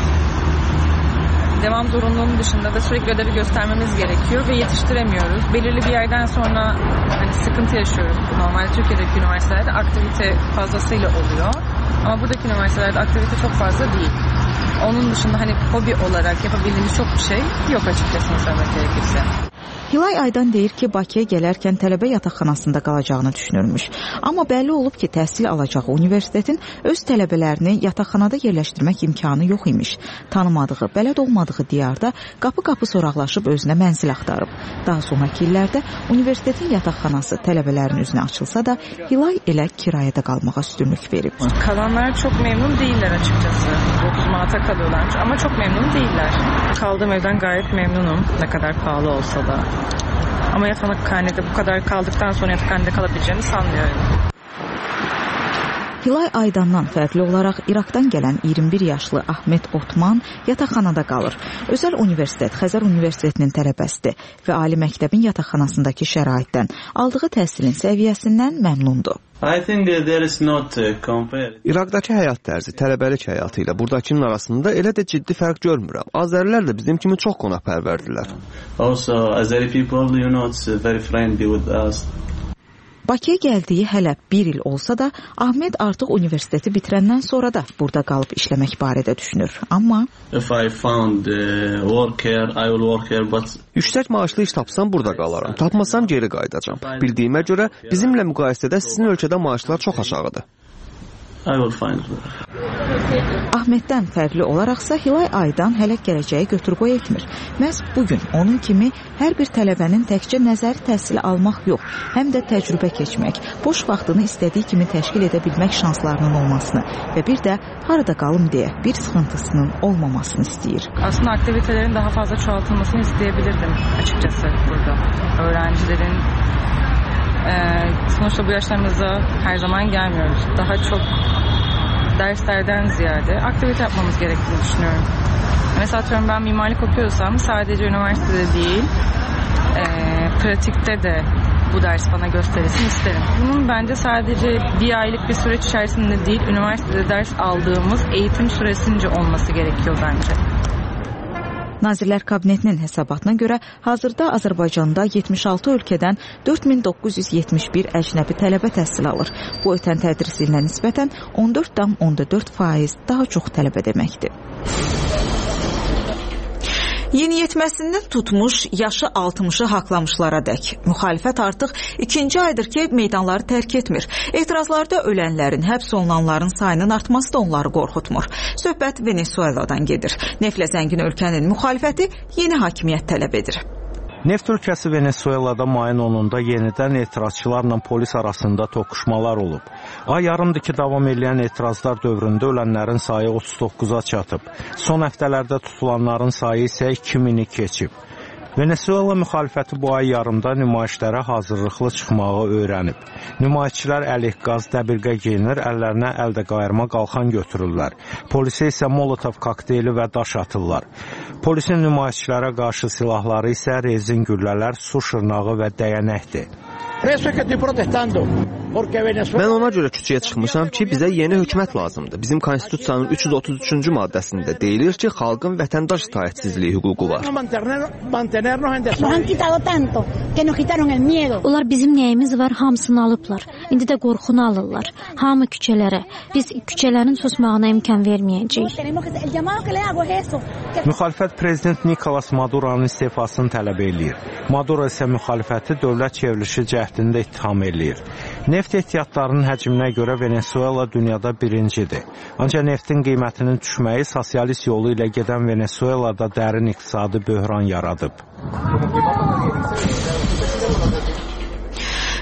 Devam zorunluluğunun dışında da sürekli ödevi göstermemiz gerekiyor ve yetiştiremiyoruz. Belirli bir yerden sonra hani sıkıntı yaşıyoruz. Normalde Türkiye'deki üniversitelerde aktivite fazlasıyla oluyor. Ama buradaki üniversitelerde aktivite çok fazla değil. Onun dışında hani hobi olarak yapabildiğimiz çok bir şey yok açıkçası söylemek gerekirse. Hilay Aydan deyir ki, Bakıya gələrkən tələbə yataqxanasında qalacağını düşünürmüş. Amma bəlli olub ki, təhsil alacağı universitetin öz tələbələrini yataqxanada yerləşdirmək imkanı yox imiş. Tanımadığı, bələd olmadığı diyarda qapı-qapı soraqlaşıb özünə mənzil axtarıb. Daha sonraki illərdə universitetin yataqxanası tələbələrin üzünə açılsa da, Hilay elə kirayədə qalmağa üstünlük verib. Kalanlar çok memnun değiller açıkçası. otuz manata kalıyorlarmış ama çok memnun değiller. Kaldığım evden gayet memnunum. Ne kadar pahalı olsa da. Ama yatakhanede bu kadar kaldıktan sonra yatakhanede kalabileceğini sanmıyorum. Hilay Aydandan fərqli olaraq İraqdan gələn iyirmi bir yaşlı Ahmet Otman yataqxanada qalır. Özəl universitet Xəzər Universitetinin tələbəsidir və ali məktəbin yataqxanasındakı şəraitdən, aldığı təhsilin səviyyəsindən məmnundur. İraqdakı həyat tərzi tələbəlik həyatı ilə buradakının arasında elə də ciddi fərq görmürəm. Azərilər də bizim kimi çox qonaqpərvərdirlər. Also, Azeri people, you know, it's very friendly with us. Bakıya gəldiyi hələ bir il olsa da, Ahmet artıq universiteti bitirəndən sonra da burada qalıb işləmək barədə düşünür. Amma If I found work here, I will work here, but yüksək maaşlı iş tapsam burada qalaram. Tapmasam geri qayıdacam. Bildiyimə görə bizimlə müqayisədə sizin ölkədə maaşlar çox aşağıdır. I will find work. Ahmetdən fərqli olaraqsa Hilay Aydan hələ gələcəyi götür-qoy etmir. Məhz bugün onun kimi hər bir tələbənin təkcə nəzəri təhsili almaq yox, həm də təcrübə keçmək, boş vaxtını istədiyi kimi təşkil edə bilmək şanslarının olmasını və bir də harada qalım deyə bir sıxıntısının olmamasını istəyir. Aslında aktivitelerin daha fazla çoğaltılmasını isteyebilirdim açıkçası burada. Öğrencilerin e, sonuçta bu yaşlarımıza her zaman gelmiyoruz. Daha çok derslerden ziyade aktivite yapmamız gerektiğini düşünüyorum. Mesela atıyorum ben mimarlık okuyorsam sadece üniversitede değil, e, pratikte de bu ders bana gösterilsin isterim. Bunun bence sadece bir aylık bir süreç içerisinde değil, üniversitede ders aldığımız eğitim süresince olması gerekiyor bence. Nazirlər Kabinetinin hesabatına görə hazırda Azərbaycanda yetmiş altı ölkədən dörd min doqquz yüz yetmiş bir əcnəbi tələbə təhsil alır. Bu ötən tədris ilinə nisbətən on dörd tam onda dörd faiz daha çox tələbə deməkdir. Yeniyetməsindən tutmuş, yaşı altmışı haqlamışlara dək. Müxalifət artıq ikinci aydır ki, meydanları tərk etmir. Etirazlarda ölənlərin, həbs olunanların sayının artması da onları qorxutmur. Söhbət Venezueladan gedir. Neftlə zəngin ölkənin müxalifəti yeni hakimiyyət tələb edir. Neft ölkəsi Venezuelada mayın onunda yenidən etirazçılarla polis arasında toqquşmalar olub. Ay yarımdır ki, davam edən etirazlar dövründə ölənlərin sayı otuz doqquza çatıb. Son həftələrdə tutulanların sayı isə iki mini keçib. Venezuela müxalifəti bu ay yarımda nümayişlərə hazırlıqlı çıxmağı öyrənib. Nümayişçilər əlik qaz, dəbilqə geyinir, əllərinə əldə qayırma qalxan götürürlər. Polisə isə molotov kokteyli və daş atırlar. Polisin nümayişçilərə qarşı silahları isə rezin güllələr, su şırnağı və dəyənəkdir. Mən ona görə küçəyə çıxmışam ki, bizə yeni hökumət lazımdır. Bizim konstitusiyanın üç yüz otuz üçüncü maddəsində deyilir ki, xalqın vətəndaş itaətsizliyi hüququ var. Onlar bizim nəyimiz var, hamısını alıblar. İndi də qorxunu alırlar. Hamı küçələrə. Biz küçələrin susmağına imkan verməyəcəyik. Müxalifət prezident Nikolas Maduro'nun istifasını tələb eləyir. Maduro isə müxalifəti dövlət çevrilişi cəhdində ittiham eləyir. Neft ehtiyatlarının həcminə görə Venezuela dünyada birincidir. Ancaq neftin qiymətinin düşməyi sosialist yolu ilə gedən Venezuelada dərin iqtisadi böhran yaradıb.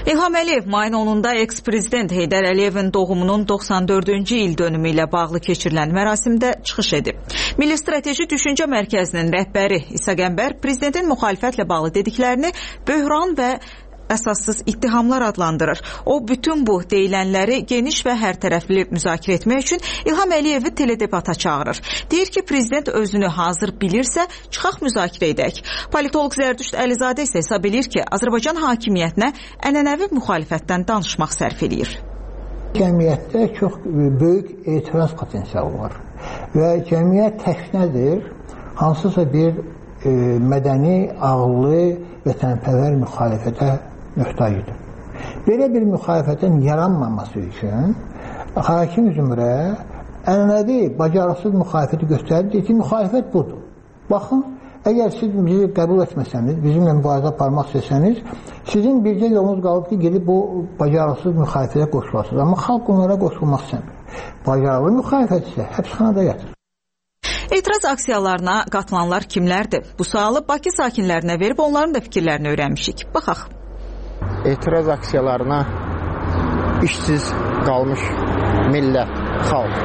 İlham Əliyev mayın onunda eks-prezident Heydər Əliyevin doğumunun doxsan dördüncü il dönümü ilə bağlı keçirilən mərasimdə çıxış edib. Milli Strateji Düşüncə Mərkəzinin rəhbəri İsa Qəmbər prezidentin müxalifətlə bağlı dediklərini böhran və əsassız ittihamlar adlandırır. O, bütün bu deyilənləri geniş və hərtərəfli müzakirə etmək üçün İlham Əliyevi teledebata çağırır. Deyir ki, prezident özünü hazır bilirsə, çıxaq müzakirə edək. Politolog Zərdüşt Əlizadə isə hesab edir ki, Azərbaycan hakimiyyətinə ənənəvi müxalifətdən danışmaq sərf edir. Cəmiyyətdə çox böyük etiraz potensialı var və cəmiyyət təşnədir, hansısa bir e, mədəni, ağıllı, vətənpərvər müxalifətə möhtacıdır. Belə bir müxalifətin yaranmaması üçün hakim zümrə ənənəvi, bacarıqsız müxalifəti göstərir ki, müxalifət budur. Baxın, əgər siz bizi qəbul etməsəniz, bizimlə mübarizə aparmaq istəsəniz, sizin bircə yolunuz qalıb ki, gedib bu bacarıqsız müxalifətə qoşulasınız. Amma xalq onlara qoşulmaq istəmir. Bacarıqlı müxalifət isə həbsxanada yatır. Etiraz aksiyalarına qatılanlar kimlərdir? Bu sualı Bakı sakinlərinə verib onların da fikirlərini öyrənmişik. Baxaq. Etiraz aksiyalarına işsiz qalmış millət, xalq,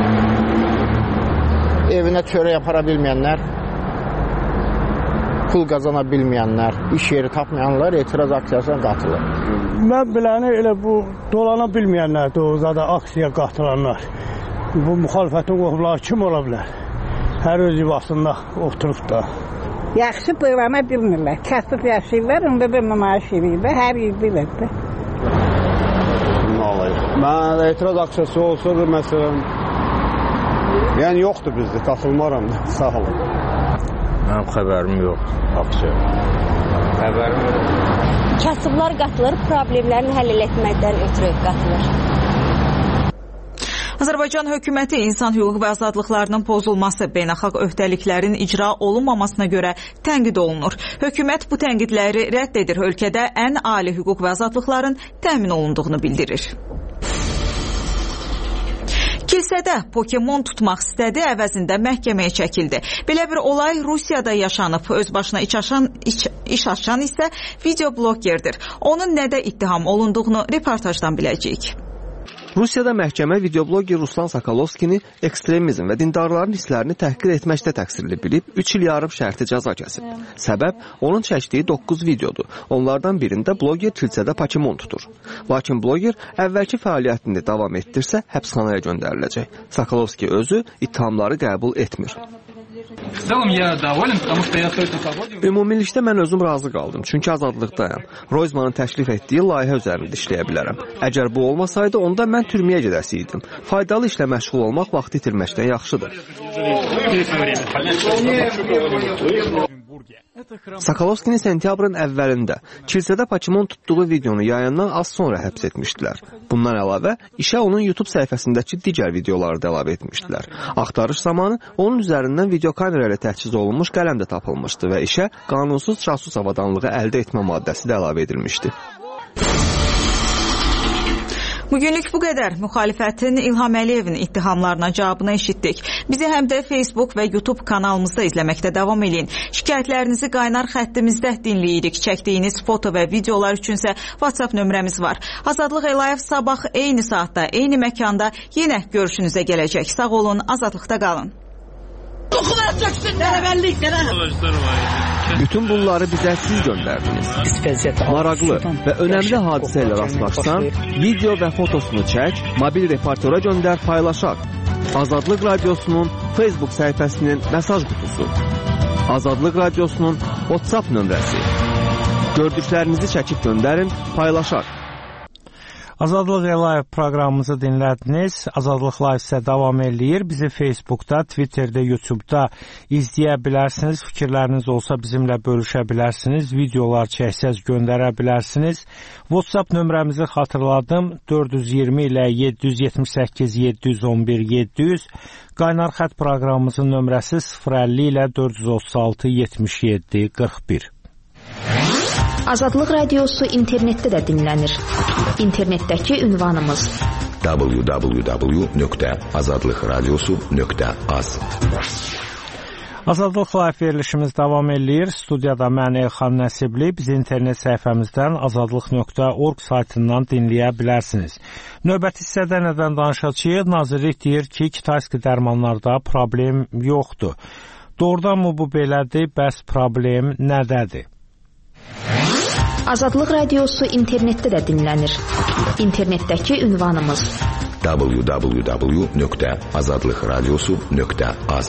evinə çörək apara bilməyənlər, pul qazana bilməyənlər, iş yeri tapmayanlar etiraz aksiyasına qatılır. Mən biləni elə bu dolana bilməyənlərdir o zada aksiya qatılanlar. Bu müxalifətin qohumları kim ola bilər? Hər öz yuvasında oturub da. Yaxşı bölana bilmirlər. Kasıb yaşayırlar, onda da nümayiş edirlər. Hər yer bilirdir. Nə olayıq? Mən etiraz aksiyası olsa da, məsələn, yəni yoxdur bizdə, qatılmaram da, sağ olun. Mənim xəbərim yoxdur, aksiya. Xəbərim yoxdur. Kasıblar qatılır, problemlərini həll etməkdən ötürü qatılır. Azərbaycan hökuməti insan hüquq və azadlıqlarının pozulması, beynəlxalq öhdəliklərin icra olunmamasına görə tənqid olunur. Hökumət bu tənqidləri rədd edir, ölkədə ən ali hüquq və azadlıqların təmin olunduğunu bildirir. Kilsədə Pokemon tutmaq istədi, əvəzində məhkəməyə çəkildi. Belə bir olay Rusiyada yaşanıb. Öz başına iş açan, iş, iş açan isə videoblogerdir. Onun nədə ittiham olunduğunu reportajdan biləcəyik. Rusiyada məhkəmə videobloger Ruslan Sakalovskini ekstremizm və dindarların hisslərini təhqir etməkdə təqsirli bilib üç il yarım şərti cəza kəsib. Səbəb onun çəkdiyi doqquz videodur. Onlardan birində bloger kilsədə Pokemon tutur. Lakin bloger əvvəlki fəaliyyətini davam etdirsə həbsxanaya göndəriləcək. Sakalovski özü ittihamları qəbul etmir. Ümumilikdə mən özüm razı qaldım, çünki azadlıqdayam. Roizmanın təklif etdiyi layihə üzərində işləyə bilərəm. Əgər bu olmasaydı, onda mən türməyə gedəsiydim. Faydalı işlə məşğul olmaq vaxt itirməkdən yaxşıdır. Sakalovskini sentyabrın əvvəlində kilsədə Pokemon tutduğu videonu yayandan az sonra həbs etmişdilər. Bundan əlavə, işə onun YouTube səhifəsindəki digər videoları da əlavə etmişdilər. Axtarış zamanı onun üzərindən videokamera ilə təchiz olunmuş qələm də tapılmışdı və işə qanunsuz casus avadanlığı əldə etmə maddəsi də əlavə edilmişdi. Bugünlük bu qədər. Müxalifətin İlham Əliyevin ittihamlarına cavabını eşitdik. Bizi həm də Facebook və YouTube kanalımızda izləməkdə davam edin. Şikayətlərinizi qaynar xəttimizdə dinləyirik. Çəkdiyiniz foto və videolar üçünsə WhatsApp nömrəmiz var. Azadlıq Əliyev sabah eyni saatda, eyni məkanda yenə görüşünüzə gələcək. Sağ olun, azadlıqda qalın. Bütün bunları bizə siz göndərdiniz. Maraqlı və önəmli hadisə ilə rastlaşsan, video və fotosunu çək, mobil reportera göndər, paylaşaq. Azadlıq Radiosunun Facebook səhifəsinin mesaj qutusu. Azadlıq Radiosunun WhatsApp nömrəsi. Gördüklərinizi çəkib göndərin, paylaşaq. Azadlıq Live proqramımızı dinlədiniz. Azadlıq Live isə davam eləyir. Bizi Facebookda, Twitterdə, YouTube'da izləyə bilərsiniz. Fikirləriniz olsa bizimlə bölüşə bilərsiniz. Videolar çəksəz göndərə bilərsiniz. WhatsApp nömrəmizi xatırladım. dörd yüz iyirmi ilə yeddi yüz yetmiş səkkiz yeddi yüz on bir yeddi yüz. Qaynar xətt proqramımızın nömrəsi sıfır əlli ilə dörd yüz otuz altı yetmiş yeddi qırx bir. Azadlıq Radiosu internetdə də dinlənir. İnternetdəki ünvanımız w w w nöqtə azadlıq radiosu nöqtə az. Azadlıq Live verilişimiz davam eləyir. Studiyada mən Elxan Nəsibli. Biz internet səhifəmizdən azadlıq nöqtə org saytından dinləyə bilərsiniz. Növbəti hissədə nədən danışacağıq? Nazirlik deyir ki, Kitayski dərmanlarda problem yoxdur. Doğrudanmı bu belədir? Bəs problem nədədir? Azadlıq radiosu internetdə də dinlənir. İnternetdəki ünvanımız w w w nöqtə azadlıq radiosu nöqtə az.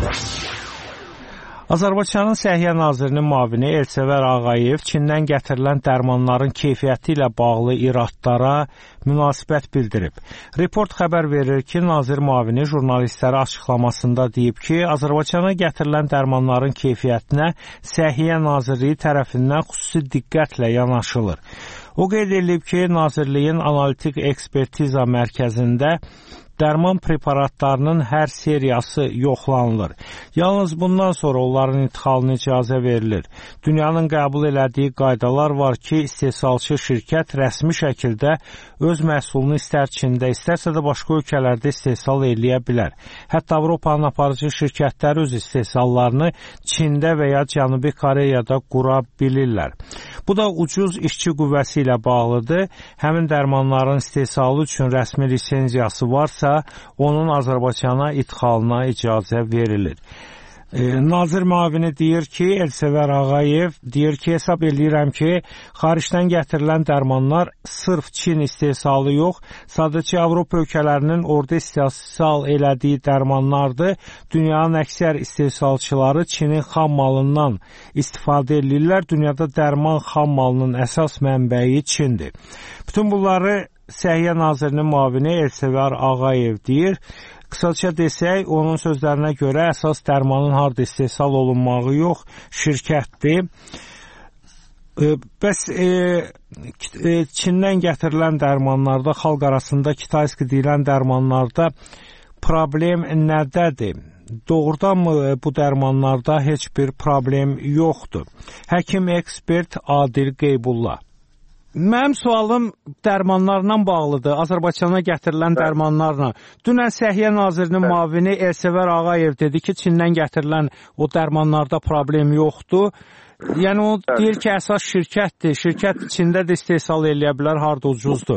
Azərbaycanın Səhiyyə Nazirinin müavini Elsəvər Ağayev Çindən gətirilən dərmanların keyfiyyəti ilə bağlı iradlara münasibət bildirib. Report xəbər verir ki, Nazir müavini jurnalistlərə açıqlamasında deyib ki, Azərbaycana gətirilən dərmanların keyfiyyətinə Səhiyyə Nazirliyi tərəfindən xüsusi diqqətlə yanaşılır. O qeyd edib ki, Nazirliyin Analitik Ekspertiza Mərkəzində dərman preparatlarının hər seriyası yoxlanılır. Yalnız bundan sonra onların idxalına icazə verilir. Dünyanın qəbul elədiyi qaydalar var ki, istehsalçı şirkət rəsmi şəkildə öz məhsulunu istər Çində, istərsə də başqa ölkələrdə istehsal eləyə bilər. Hətta Avropanın aparıcı şirkətləri öz istehsallarını Çində və ya Cənubi Koreyada qura bilirlər. Bu da ucuz işçi qüvvəsi ilə bağlıdır. Həmin dərmanların istehsalı üçün rəsmi lisenziyası varsa, onun Azərbaycana idxalına icazə verilir. E, Nazir müavini deyir ki, Elsəvər Ağayev deyir ki, hesab eləyirəm ki, xaricdən gətirilən dərmanlar sırf Çin istehsalı yox, sadəcə Avropa ölkələrinin orada istehsal elədiyi dərmanlardır. Dünyanın əksər istehsalçıları Çinin xam malından istifadə edirlər. Dünyada dərman xam malının əsas mənbəyi Çindir. Bütün bunları Səhiyyə Nazirinin müavini Elsəvər Ağayev deyir. Qısaca desək, onun sözlərinə görə əsas dərmanın harda istehsal olunmağı yox, şirkətdir. E, bəs e, e, Çindən gətirilən dərmanlarda, xalq arasında Kitayski deyilən dərmanlarda problem nədədir? Doğrudanmı bu dərmanlarda heç bir problem yoxdur? Həkim ekspert Adil Qeybullah. Mənim sualım dərmanlarla bağlıdır, Azərbaycana gətirilən dərmanlarla. Dünən Səhiyyə Nazirinin müavini Elsəvər Ağayev dedi ki, Çindən gətirilən o dərmanlarda problem yoxdur. Yəni o deyir ki, əsas şirkətdir, şirkət Çində də istehsal eləyə bilər, harda ucuzdur.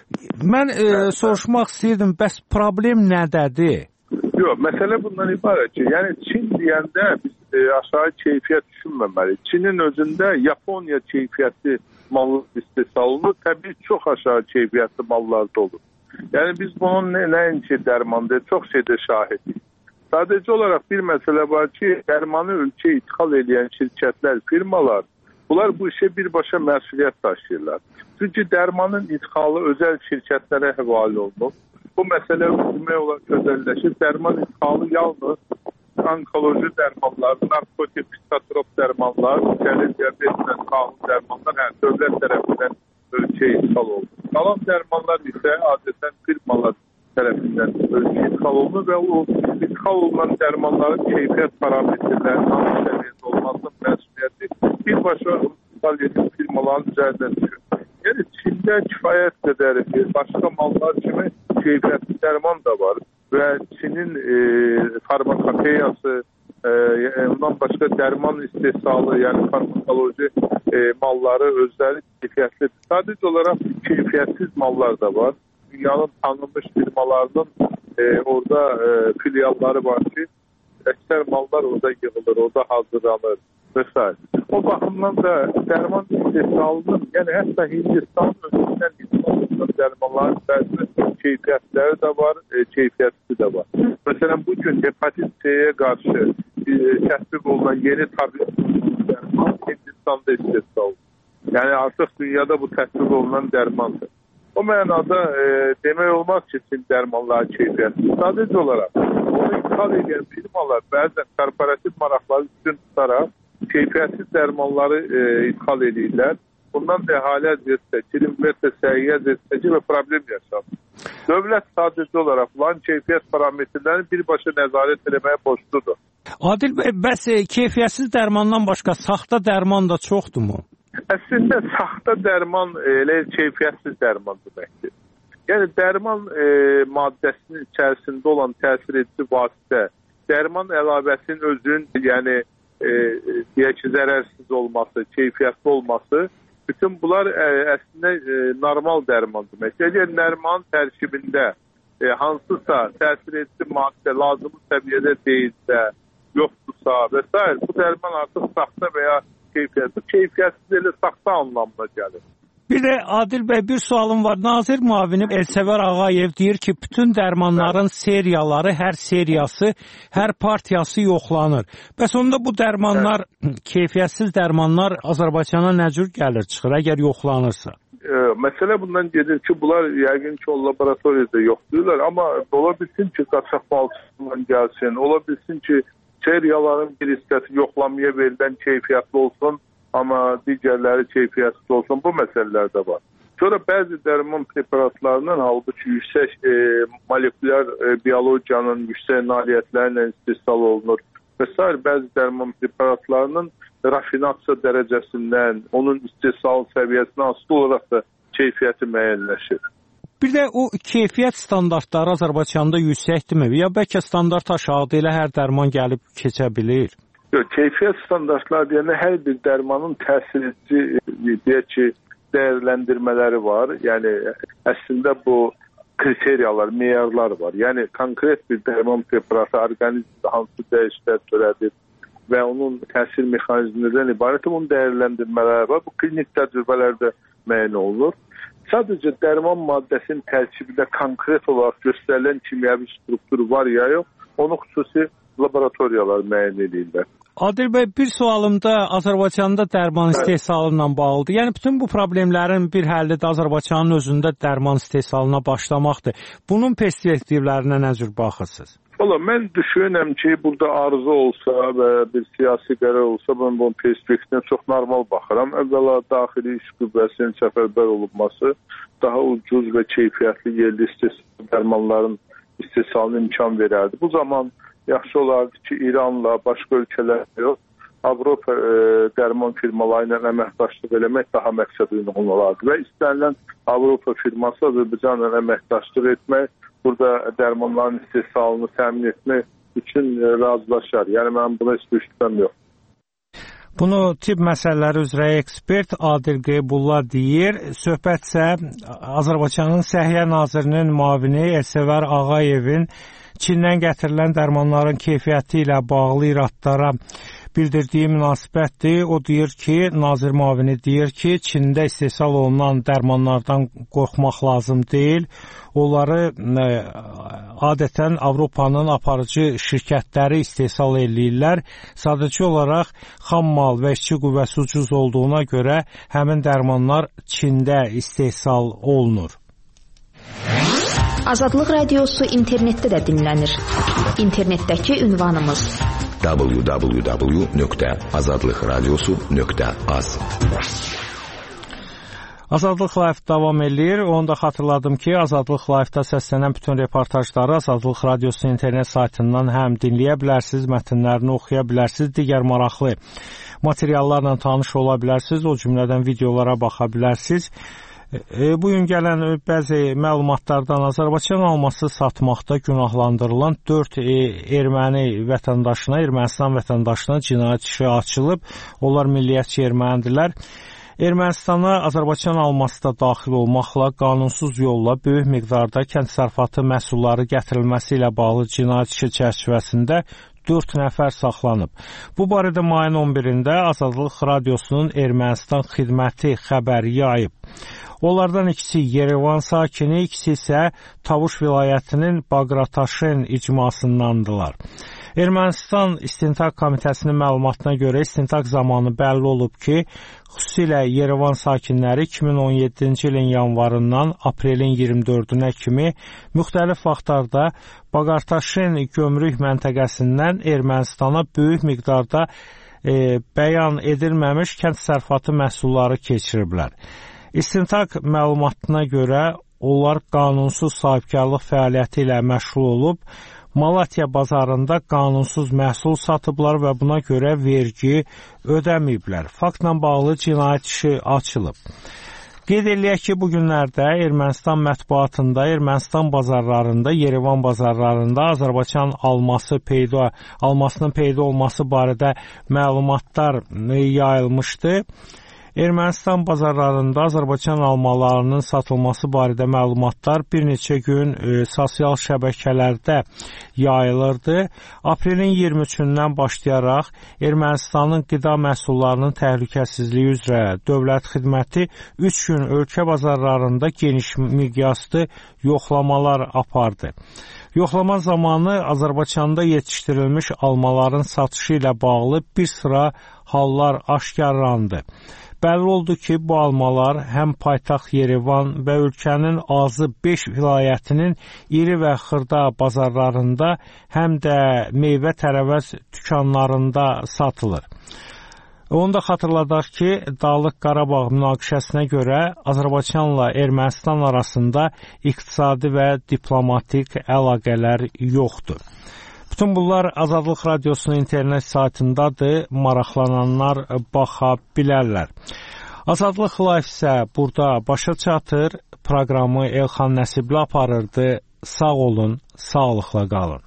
Mən e, soruşmaq istəyirdim, bəs problem nədədir? Yox, məsələ bundan ibarət ki, yəni Çin deyəndə biz e, aşağı keyfiyyət düşünməməliyik. Çinin özündə Yaponiya keyfiyyətli mallar istehsal olunur, təbii çox aşağı keyfiyyətli mallarda olur. Yəni biz bunun nə, nəinki dərmandır, çox şeydə şahidik. Sadəcə olaraq bir məsələ var ki, dərmanı ölkəyə idxal edən şirkətlər, firmalar, bunlar bu işə birbaşa məsuliyyət daşıyırlar. Çünki dərmanın idxalı özəl şirkətlərə həvalə olunur. Bu məsələ demək olar özəlləşir. Dərman idxalı yalnız onkoloji dərmanlar, narkotik, psixotrop dərmanlar, şəhər diabetlə sağlık dərmanlar, yəni dövlət tərəfindən ölkəyə idxal olunur. Qalan dərmanlar isə adətən firmalar tərəfindən ölkəyə idxal olunur və o idxal olunan dərmanların keyfiyyət parametrlərinin hansı səviyyədə olmasının məsuliyyəti birbaşa idxal edən firmaların üzərinə düşür. Yəni Çində kifayət qədər başqa mallar kimi keyfiyyətli dərman da var və Çinin e, farmakopeyası, e, ondan başqa dərman istehsalı, yəni farmakoloji e, malları özləri keyfiyyətlidir. Sadəcə olaraq keyfiyyətsiz mallar da var. Dünyanın tanınmış firmalarının e, orada e, filialları var ki, əksər mallar orada yığılır, orada hazırlanır və s. O baxımdan da dərman istehsalının, yəni hətta Hindistan özündən istehsalının dərmanların bəzi keyfiyyətləri də var, e, keyfiyyətli də var. Məsələn, bugün hepatit C-yə qarşı e, təsdiq olunan yeni tablet dərman Hindistanda istehsal olunur. Yəni artıq dünyada bu təsdiq olunan dərmandır. O mənada e, demək olmaz ki, Çin dərmanları keyfiyyətli. Sadəcə olaraq onu ithal edən firmalar bəzən korporativ maraqları üstün tutaraq keyfiyyətsiz dərmanları e, ithal edirlər. Bundan da əhali əziyyət çəkir, ümumiyyətlə səhiyyə əziyyət çəkir və problem yaşanır. Dövlət sadəcə olaraq olan keyfiyyət parametrlərini birbaşa nəzarət etməyə borcludur. Adil bəy, bəs keyfiyyətsiz dərmandan başqa saxta dərman da çoxdurmu? Əslində saxta dərman elə keyfiyyətsiz dərman deməkdir. Yəni dərman e, maddəsinin içərisində olan təsir edici vasitə dərman əlavəsinin özün, yəni e, deyək ki, zərərsiz olması, keyfiyyətli olması, bütün bunlar ə, əslində ə, normal dərman demək. Əgər dərman tərkibində ə, hansısa təsir edici maddə lazımi səviyyədə deyilsə, yoxdursa və s. bu dərman artıq saxta və ya keyfiyyətli, keyfiyyətsiz elə saxta anlamına gəlir. Bir də Adil bəy, bir sualım var. Nazir müavini Elsəvər Ağayev deyir ki, bütün dərmanların seriyaları, hər seriyası, hər partiyası yoxlanır. Bəs onda bu dərmanlar, keyfiyyətsiz dərmanlar Azərbaycana nə cür gəlir, çıxır, əgər yoxlanırsa? E, məsələ bundan gedir ki, bunlar yəqin ki, o laboratoriyada yoxlayırlar, amma ola bilsin ki, qaçaq balçısından gəlsin, ola bilsin ki, seriyaların bir hissəsi yoxlamaya verilən keyfiyyətli olsun, amma digərləri keyfiyyətsiz olsun, bu məsələlər də var. Sonra bəzi dərman preparatlarının halbuki yüksək e, molekulyar e, biologiyanın yüksək nailiyyətlərlə istehsal olunur və s. Bəzi dərman preparatlarının rafinasiya dərəcəsindən, onun istehsal səviyyəsindən asılı olaraq da keyfiyyəti müəyyənləşir. Bir də o keyfiyyət standartları Azərbaycanda yüksəkdirmi? Ya bəlkə standart aşağıda ilə hər dərman gəlib keçə bilir? Yox, keyfiyyət standartları deyəndə hər bir dərmanın təsir edici, deyək ki, dəyərləndirmələri var. Yəni, əslində bu kriteriyalar, meyarlar var. Yəni, konkret bir dərman preparatı orqanizmdə hansı dəyişikliklər törədir və onun təsir mexanizmindən ibarət onun dəyərləndirmələri var. Bu klinik təcrübələrdə müəyyən olunur. Sadəcə dərman maddəsinin tərkibində konkret olaraq göstərilən kimyəvi struktur var ya yox, onu xüsusi laboratoriyalar müəyyən edirlər. Adil bəy, bir sualım da Azərbaycanda dərman istehsalı ilə bağlıdır. Yəni, bütün bu problemlərin bir həlli də Azərbaycanın özündə dərman istehsalına başlamaqdır. Bunun perspektivlərinə nə cür baxırsınız? Valla, mən düşünürəm ki, burada arzu olsa və bir siyasi qərar olsa, mən bunun perspektivinə çox normal baxıram. Əvvəla, daxili iş qüvvəsinin səfərbər olunması, daha ucuz və keyfiyyətli yerli istehsal dərmanların istehsalına imkan verərdi. Bu zaman yaxşı olardı ki, İranla, başqa ölkələr yox, Avropa e, dərman firmaları ilə əməkdaşlıq eləmək daha məqsəd uyğun olardı və istənilən Avropa firması Azərbaycanla əməkdaşlıq etmək, burada dərmanların istehsalını təmin etmək üçün e, razılaşar. Yəni, mən buna heç bir şübhəm yox. Bunu tibb məsələləri üzrə ekspert Adil Qeybulla deyir. Söhbət isə Azərbaycanın Səhiyyə Nazirinin müavini Elsəvər Ağayevin Çindən gətirilən dərmanların keyfiyyəti ilə bağlı iradlara bildirdiyi münasibətdir. O deyir ki, nazir müavini deyir ki, Çində istehsal olunan dərmanlardan qorxmaq lazım deyil. Onları ə, adətən Avropanın aparıcı şirkətləri istehsal eləyirlər. Sadəcə olaraq xam mal və işçi qüvvəsi ucuz olduğuna görə həmin dərmanlar Çində istehsal olunur. Azadlıq Radiosu internetdə də dinlənir. İnternetdəki ünvanımız w w w nöqtə azadlıq radiosu nöqtə az. Azadlıq Live davam edir. Onu da xatırladım ki, Azadlıq Live-da səslənən bütün reportajları Azadlıq Radiosu internet saytından həm dinləyə bilərsiniz, mətnlərini oxuya bilərsiniz, digər maraqlı materiallarla tanış ola bilərsiniz, o cümlədən videolara baxa bilərsiniz. E, bugün gələn bəzi məlumatlardan Azərbaycan alması satmaqda günahlandırılan dörd e, erməni vətəndaşına, Ermənistan vətəndaşına cinayət işi açılıb. Onlar milliyyətçi ermənidirlər. Ermənistana Azərbaycan alması da daxil olmaqla qanunsuz yolla böyük miqdarda kənd təsərrüfatı məhsulları gətirilməsi ilə bağlı cinayət işi çərçivəsində dörd nəfər saxlanıb. Bu barədə mayın on birində Azadlıq Radiosunun Ermənistan xidməti xəbəri yayıb. Onlardan ikisi Yerevan sakini, ikisi isə Tavuş vilayətinin Baqrataşen icmasındandılar. Ermənistan İstintaq Komitəsinin məlumatına görə istintaq zamanı bəlli olub ki, xüsusilə Yerevan sakinləri iki min on yeddinci ilin yanvarından aprelin iyirmi dördünə kimi müxtəlif vaxtlarda Baqrataşen gömrük məntəqəsindən Ermənistana böyük miqdarda e, bəyan edilməmiş kənd təsərrüfatı məhsulları keçiriblər. İstintaq məlumatına görə onlar qanunsuz sahibkarlıq fəaliyyəti ilə məşğul olub, Malatya bazarında qanunsuz məhsul satıblar və buna görə vergi ödəməyiblər. Faktla bağlı cinayət işi açılıb. Qeyd eləyək ki, bu günlərdə Ermənistan mətbuatında, Ermənistan bazarlarında, Yerevan bazarlarında Azərbaycan alması peyda, almasının peyda olması barədə məlumatlar yayılmışdı. Ermənistan bazarlarında Azərbaycan almalarının satılması barədə məlumatlar bir neçə gün e, sosial şəbəkələrdə yayılırdı. Aprelin iyirmi üçündən başlayaraq Ermənistanın qida məhsullarının təhlükəsizliyi üzrə Dövlət Xidməti üç gün ölkə bazarlarında geniş miqyaslı yoxlamalar apardı. Yoxlama zamanı Azərbaycanda yetişdirilmiş almaların satışı ilə bağlı bir sıra hallar aşkarlandı. Bəlli oldu ki, bu almalar həm paytaxt Yerevan və ölkənin azı beş vilayətinin iri və xırda bazarlarında, həm də meyvə tərəvəz dükanlarında satılır. Onu da xatırladaq ki, Dağlıq Qarabağ münaqişəsinə görə Azərbaycanla Ermənistan arasında iqtisadi və diplomatik əlaqələr yoxdur. Bütün bunlar Azadlıq Radiosunun internet saytındadır, maraqlananlar baxa bilərlər. Azadlıq Live isə burada başa çatır, proqramı Elxan Nəsibli aparırdı. Sağ olun, sağlıqla qalın.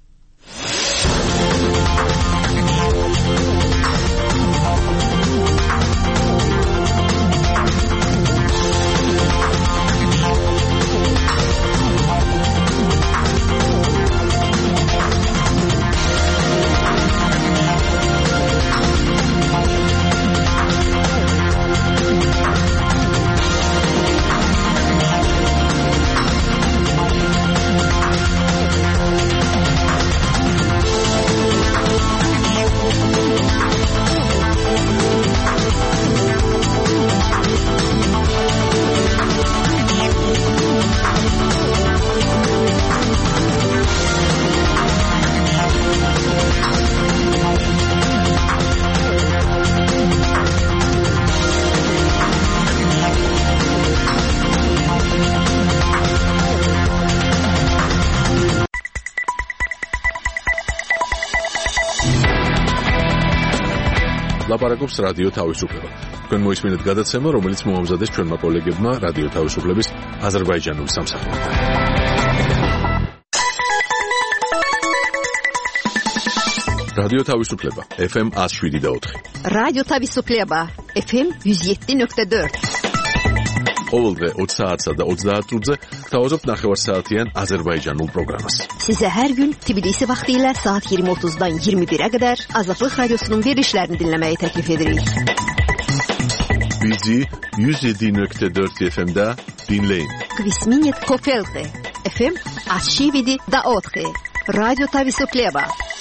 ლაპარაკობს რადიო თავისუფლება. თქვენ მოისმინეთ გადაცემა, რომელიც მოამზადეს ჩვენმა კოლეგებმა რადიო თავისუფლების აზერბაიჯანული სამსახურიდან. რადიო თავისუფლება ეფ ემ one oh seven point four. რადიო თავისუფლება ეფ ემ one oh seven point four. ყოველდღე ოცი საათსა და ოცდაათ წუთზე გთავაზობთ ნახევარსაათიან აზერბაიჯანულ პროგრამას. Sizə hər gün Tbilisi vaxtı ilə saat iyirmi otuzdan iyirmi birə qədər Azadlıq Radiosunun verilişlərini dinləməyi təklif edirik. Bizi one oh seven point four efe emdə dinləyin. Kvisminət Kofelte efe em one oh seven point four. Radyo Tavisuklieba.